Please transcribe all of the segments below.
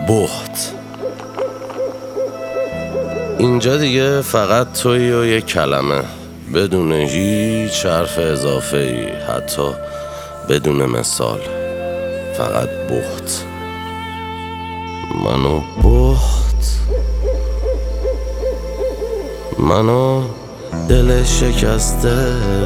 بهت. اینجا دیگه فقط تویی و یک کلمه، بدون هیچ حرف اضافه ای، حتی بدون مثال. فقط بهت. منو بهت، منو دل شکسته،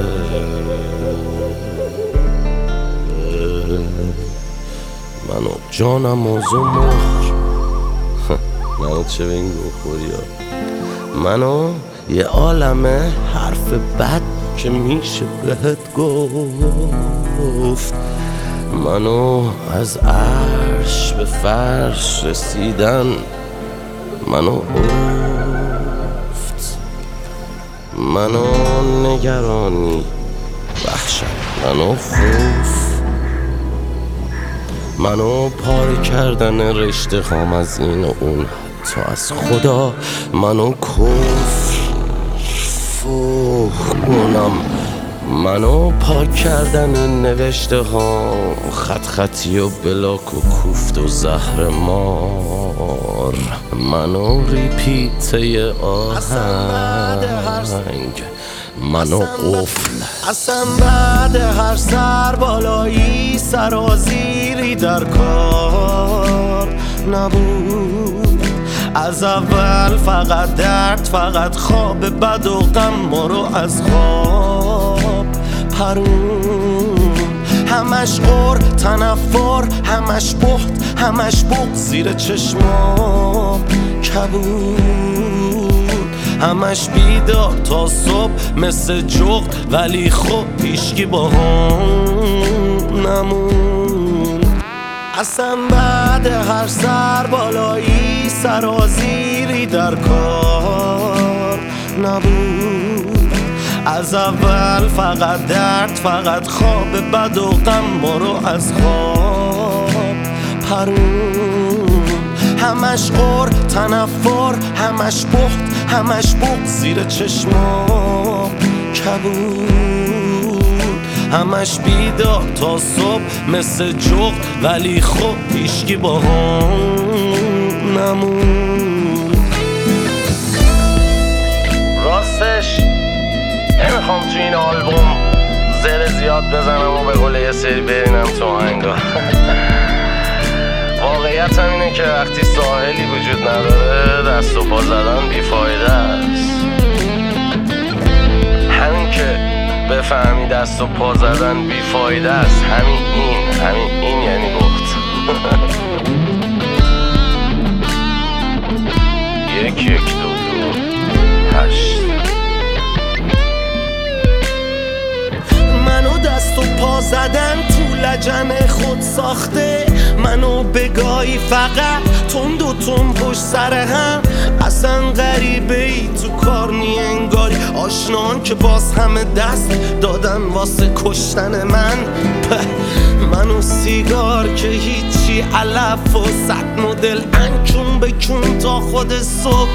منو جانم و زمر. منو چه به این گوخوری ها، منو یه عالمه حرف بد که میشه بهت گفت، منو از عرش به فرش رسیدن، منو افت، منو نگرانی، وحشت، منو خوف، منو پاره کردن رشته خام از این و اون، حتی از خدا، منو کفر فوق کنم، منو پاک کردن این نوشته ها، خط خطی و بلاک و کوفت و زهر مار، منو ریپیته آهنگ، منو قفل. اصلا بعد هر سر بالایی سرازیری در کار نبود، از اول فقط درد، فقط خواب بد و غم ما رو از خواب پرون، همش غر تنفر، همش بهت، همش بغض زیر چشمام کبود، همش بیدار تا صبح مثل جغد، ولی خب هیچکی با هم نمون. اصلا بعد هر سر بالایی سرازیری در کار نبود، از اول فقط درد، فقط خواب بد و غم ما رو از خواب پرون، همش غر تنفر، همش بهت، همش بغض زیر چشمام کبود، همش بیدار تا صبح مثل جغد، ولی خب هیچکی با هم نمون. راستش نمیخوام تو این آلبوم زر زیاد بزنم و به قول یه سری برینم تو آهنگا. واقعیت هم اینه که وقتی ساحلی وجود نداره دست و پا زدن بیفایده است. همین که بفهمی دست و پا زدن بیفایده است، همین این یعنی بهت. یک یک دو دو هشت. منو دست و پا زدن تو لجن خود ساخته، منو بگاهی فقط تند و تند پشت سر هم، اصلا غریبه ای تو کار نی انگاری، آشنان که باز همه دست دادن واسه کشتن من، منو سیگار که هیچی علف و صد مدل انکون بکون تا خود صبح،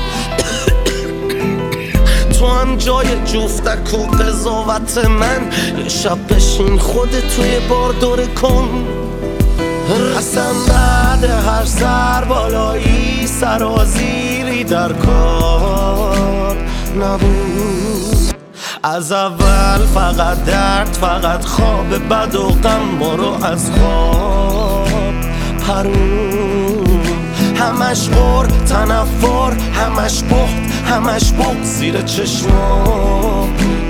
تو هم جای جفتک و قضاوت من، یه شب بشین خودت توی بار دوره کن. اصلا بعد هر سر بالایی سرازیری در کار نبود، از اول فقط درد، فقط خواب بد و غم ما رو از خواب پرون، همش غر تنفر، همش بهت، همش بغض زیر چشمام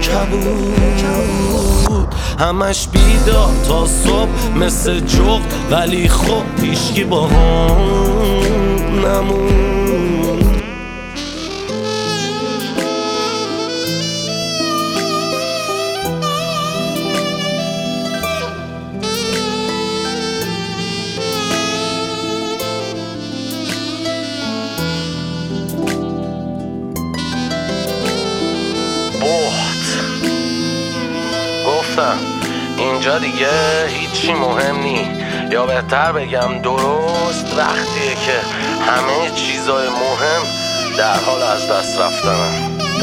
کبود، همش بیدار تا صبح مثل جغد، ولی خب هیچکی با هم نمون. گفتم اینجا دیگه هیچی مهم نی، یا بهتر بگم درست وقتیه که همه چیزای مهم در حال از دست رفتنن.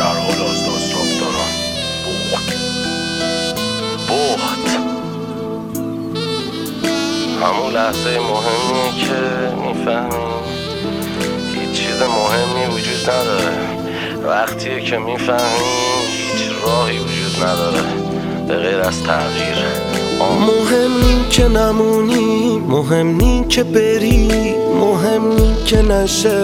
بهت همون لحظه مهمیه که میفهمی چیز مهمی وجود نداره. وقتیه که میفهمی هیچ راهی وجود نداره به غیر از تغییر. مهم نی که نمونی، مهم نی که بری، مهم نی که نشه.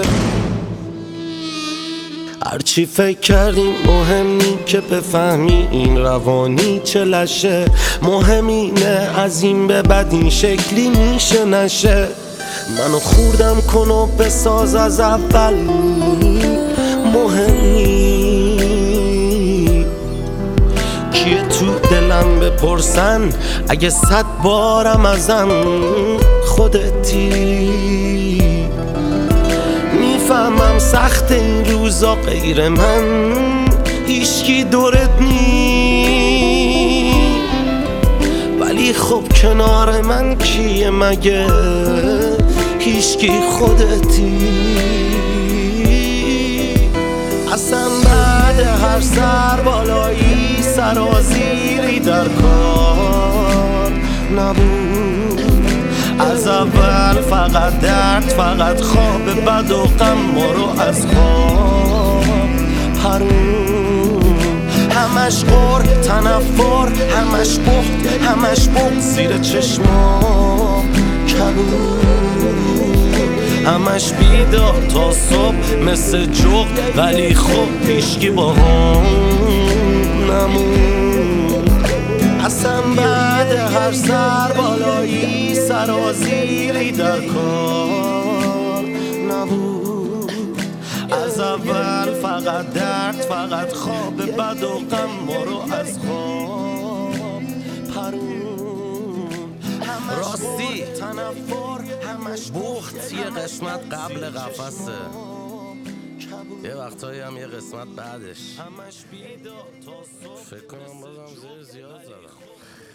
هرچی فکر کردیم مهم نی که بفهمی این روانی چه لشه. مهم اینه از این به بعد این شکلی میشه نشه. منو خوردم کن و بساز از اول، مهم نی کیه تو دلم بپرسن اگه 100 بارم ازم خودتی. میفهمم سخت این روزا غیر من هیچکی دورت نی، ولی خب کنار من کیه مگه هیچکی خودتی. اصلا بعد هر سر بالایی سرازیری در کار نبود. از اول فقط درد، فقط خواب بد و غم ما رو از خواب پرون. همش غر تنفر، همش بخت، همش بغض زیر چشما کبود. همش بیدار تا صبح مثل جغد، ولی خب هیچکی با هم نمون. اصلا بعد هر سر بالایی سرازیری در کار نبود. از اول فقط درد، فقط خواب بد و غم ما رو از خواب پرون. راستی تنفر، همش بخت یه قسمت قبل قفسه، یه وقتایی هم یه قسمت بعدش. فکر کنم بازم زیر زیاد زدم.